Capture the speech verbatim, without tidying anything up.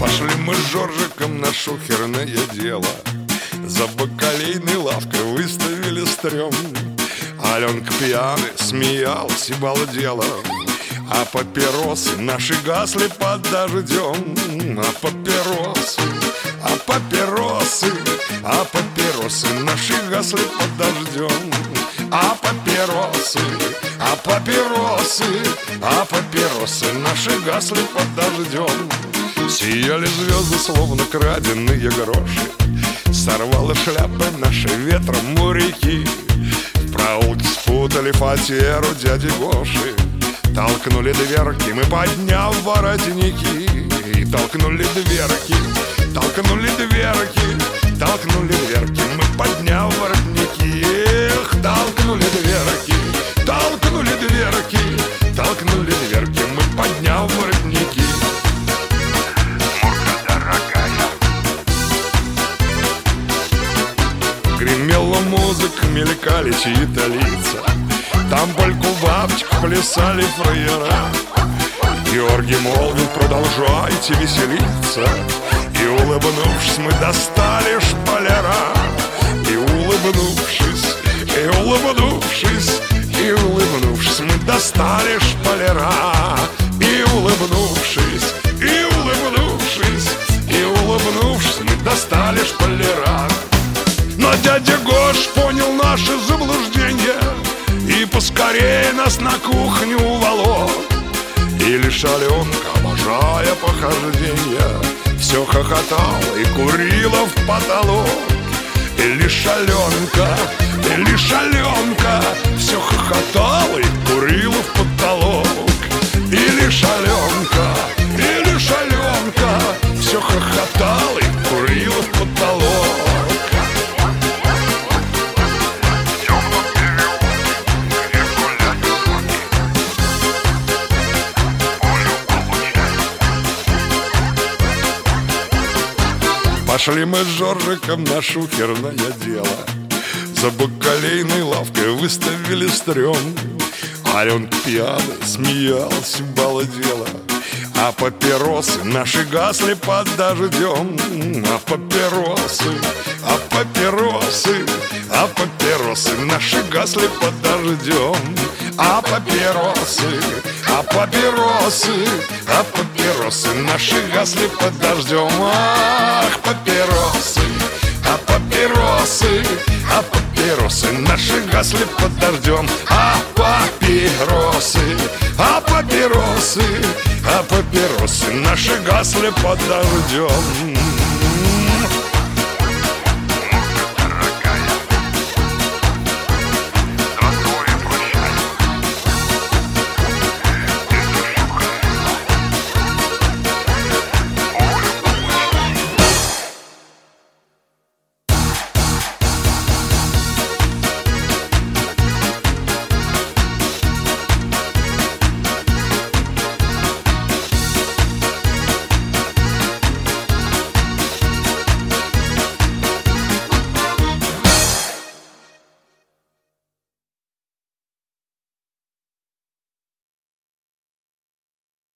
Пошли мы с Жоржиком на шухерное дело, за бакалейной лавкой выставили стрём. Аленка пьяный смеялась и балдела, а папиросы наши гасли под дождем. А папиросы, а папиросы, а папиросы наши гасли под дождем. А папиросы, а папиросы, а папиросы наши гасли под дождем. Сияли звезды, словно краденые гроши, сорвало шляпы наши ветром моряки. В проулке спутали фатеру дяди Гоши, толкнули дверки мы, подняв воротники. И толкнули дверки, толкнули дверки, толкнули дверки мы, подняв воротники. Эх, толкнули дверки, толкнули дверки, толкнули дверки мы, подняв воротники. Мурка дорогая. Гремела музыка, мелькали чьи-то лица, там польку бабочку плясали фраера. Георгий молвил: продолжайте веселиться. И улыбнувшись, мы достали шпалера. И улыбнувшись, и улыбнувшись, и улыбнувшись, мы достали шпалера. И улыбнувшись, и улыбнувшись, и улыбнувшись, мы достали шпалера. Но дядя Гош понял наше заблуждение и поскорее нас на кухню уволок. И лишь Аленка, обожая похождения, все хохотала и курила в потолок. И лишь Аленка, и лишь Аленка все хохотала и курила в потолок. И лишь Аленка, и лишь Аленка все хохотала и курила в потолок. Пошли мы с Жоржиком на шухерное дело, за бакалейной лавкой выставили стрём. Аленка пьяная смеялась и балдела, а папиросы наши гасли под дождем. А папиросы, а папиросы, а папиросы наши гасли под дождем. А папиросы, а папиросы, а папиросы наши гасли под дождем. Ах, папиросы, а папиросы, а папиросы наши гасли под дождем. А папиросы, а папиросы, а папиросы наши гасли под дождем.